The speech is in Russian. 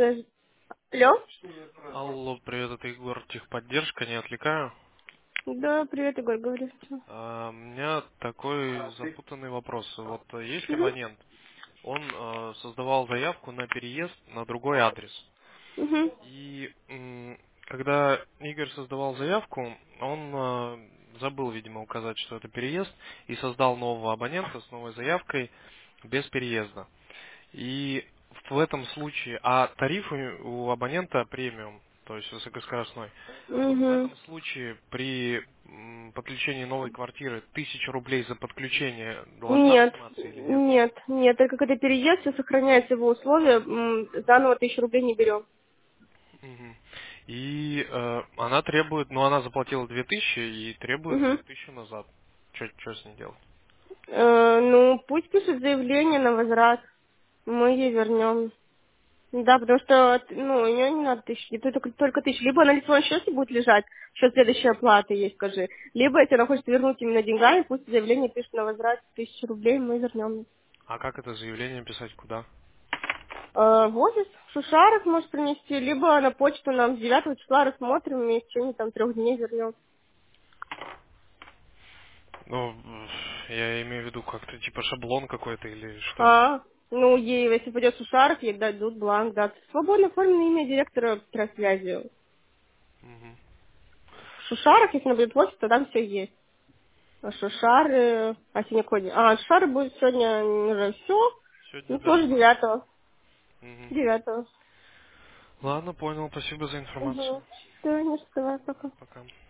Даже... Алло? Алло, привет, это Егор, техподдержка, не отвлекаю. Да, привет, Егор, говори. Что? У меня такой запутанный вопрос. Вот есть Угу. абонент, он создавал заявку на переезд на другой адрес. Угу. И когда Игорь создавал заявку, он забыл, видимо, указать, что это переезд, и создал нового абонента с новой заявкой без переезда. И в этом случае, а тариф у абонента премиум, то есть высокоскоростной, вот в Угу. этом случае при подключении новой квартиры 1000 рублей за подключение должна Нет, взиматься или нет? нет, так как это переезд, все сохраняется его условия, заново 1000 рублей не берем. Мгм. И она требует, ну она заплатила 2000 и требует Угу. 2000 назад. Что с ней делать? Ну, пусть пишет заявление на возврат, мы ей вернем. Да, потому что, ну, у нее не надо 1000, только 1000. Либо на лицевом счете будет лежать, счет следующей оплаты есть, скажи. Либо, если она хочет вернуть именно деньгами, пусть заявление пишет на возврат 1000 рублей, мы вернем. А как это заявление писать куда? В офис, в Шушарах может принести, либо на почту нам с 9 числа рассмотрим и в течение там 3 дней вернем. Ну, я имею в виду как-то типа шаблон какой-то или что? Ну, ей, если пойдет в Шушарах, ей дадут бланк, да. Свободно оформленное имя директора связи. Мгм. В Шушарах, если она будет в офис, то там все есть. А Шушары, сегодня какой день? Шушары будет сегодня уже все. Сегодня Ну, да. тоже 9. Мгм. 9. Ладно, понял. Спасибо за информацию. Угу. Да, не что, давай, пока. Пока.